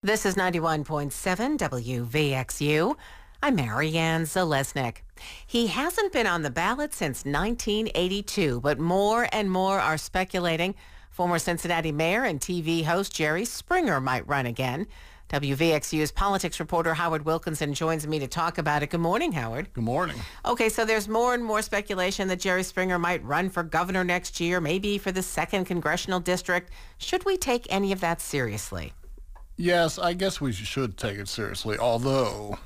This is 91.7 WVXU. I'm Marianne Zalesnik. He hasn't been on the ballot since 1982, but more and more are speculating former Cincinnati mayor and TV host Jerry Springer might run again. WVXU's politics reporter Howard Wilkinson joins me to talk about it. Good morning, Howard. Good morning. Okay, so there's more and more speculation that Jerry Springer might run for governor next year, maybe for the 2nd Congressional District. Should we take any of that seriously? Yes, I guess we should take it seriously, although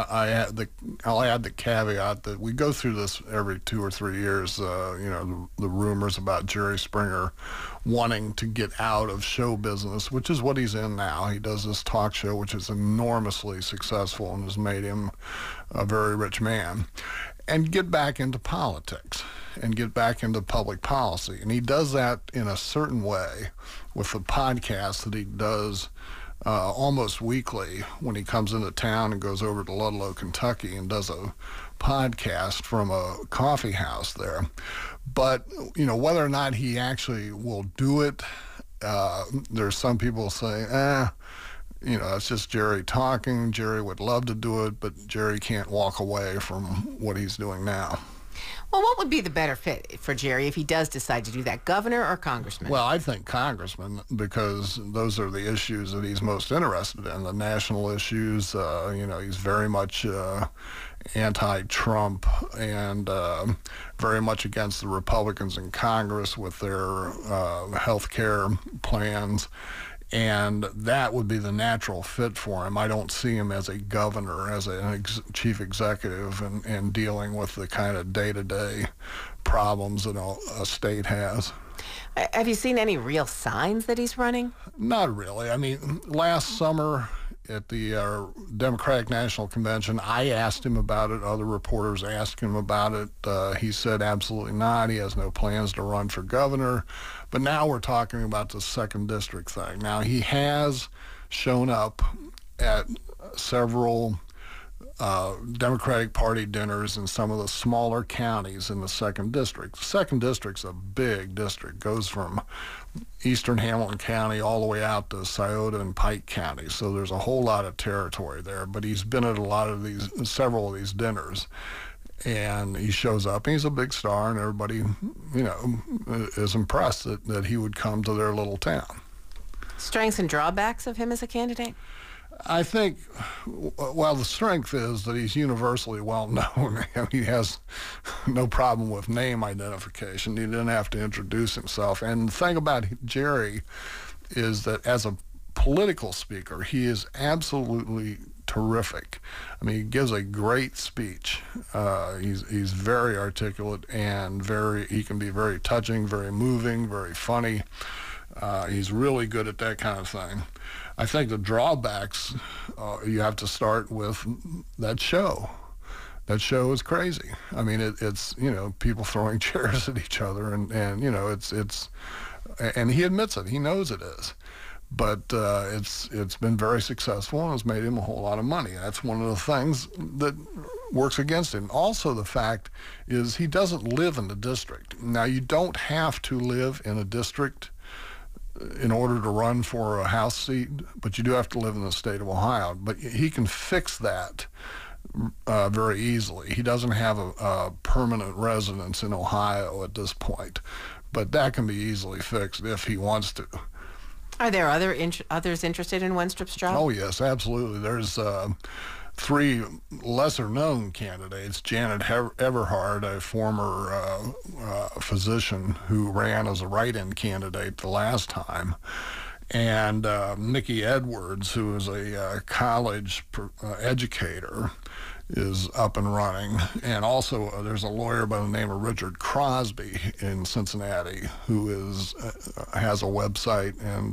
I'll add the caveat that we go through this every 2 or 3 years, the rumors about Jerry Springer wanting to get out of show business, which is what he's in now. He does this talk show, which is enormously successful and has made him a very rich man, and get back into politics and get back into public policy. And he does that in a certain way with the podcast that he does almost weekly when he comes into town and goes over to Ludlow, Kentucky and does a podcast from a coffee house there. But, whether or not he actually will do it, there's some people say, it's just Jerry talking. Jerry would love to do it, but Jerry can't walk away from what he's doing now. Well, what would be the better fit for Jerry if he does decide to do that, governor or congressman? Well, I think congressman, because those are the issues that he's most interested in, the national issues. He's very much anti-Trump and very much against the Republicans in Congress with their health care plans. And that would be the natural fit for him. I don't see him as a governor, as a chief executive, and dealing with the kind of day-to-day problems that a state has. Have you seen any real signs that he's running? Not really. I mean, last summer at the Democratic National Convention, I asked him about it. Other reporters asked him about it. He said absolutely not. He has no plans to run for governor. But now we're talking about the 2nd District thing. Now, he has shown up at several Democratic Party dinners in some of the smaller counties in the 2nd District. The 2nd District's a big district. Goes from eastern Hamilton County all the way out to Scioto and Pike County. So there's a whole lot of territory there. But he's been at several of these dinners. And he shows up, and he's a big star, and everybody, is impressed that he would come to their little town. Strengths and drawbacks of him as a candidate? I think, the strength is that he's universally well known. He has no problem with name identification. He didn't have to introduce himself. And the thing about Jerry is that as a political speaker, he is absolutely terrific. I mean, he gives a great speech. He's very articulate and he can be very touching, very moving, very funny. He's really good at that kind of thing. I think the drawbacks, you have to start with that show. That show is crazy. I mean, it's people throwing chairs at each other, and it's and he admits it. He knows it is. But it's been very successful and has made him a whole lot of money. That's one of the things that works against him. Also, the fact is he doesn't live in the district. Now, you don't have to live in a district in order to run for a House seat, but you do have to live in the state of Ohio. But he can fix that very easily. He doesn't have a permanent residence in Ohio at this point, but that can be easily fixed if he wants to. Are there others interested in Wenstrup Straub? Oh, yes, absolutely. There's 3 lesser-known candidates. Janet Everhart, a former physician who ran as a write-in candidate the last time, and Nikki Edwards, who is a college educator, is up and running. And also there's a lawyer by the name of Richard Crosby in Cincinnati who has a website and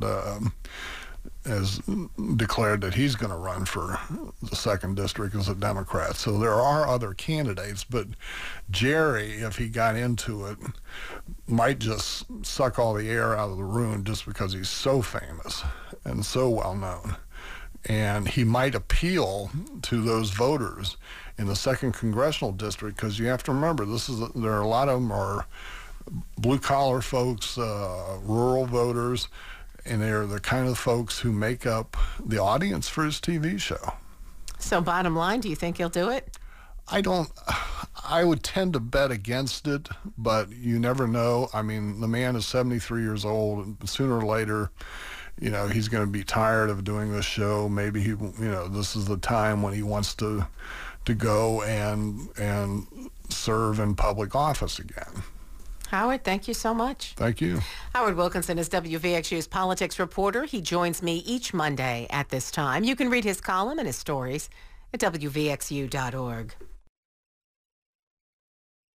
has declared that he's going to run for the 2nd District as a Democrat. So there are other candidates, but Jerry, if he got into it, might just suck all the air out of the room just because he's so famous and so well known. And he might appeal to those voters in the 2nd Congressional District, because you have to remember, there are a lot of them are blue-collar folks, rural voters, and they're the kind of folks who make up the audience for his TV show. So bottom line, do you think he'll do it? I would tend to bet against it, but you never know. I mean, the man is 73 years old, and sooner or later, he's going to be tired of doing this show. Maybe this is the time when he wants to go and serve in public office again. Howard, thank you so much. Thank you. Howard Wilkinson is WVXU's politics reporter. He joins me each Monday at this time. You can read his column and his stories at WVXU.org.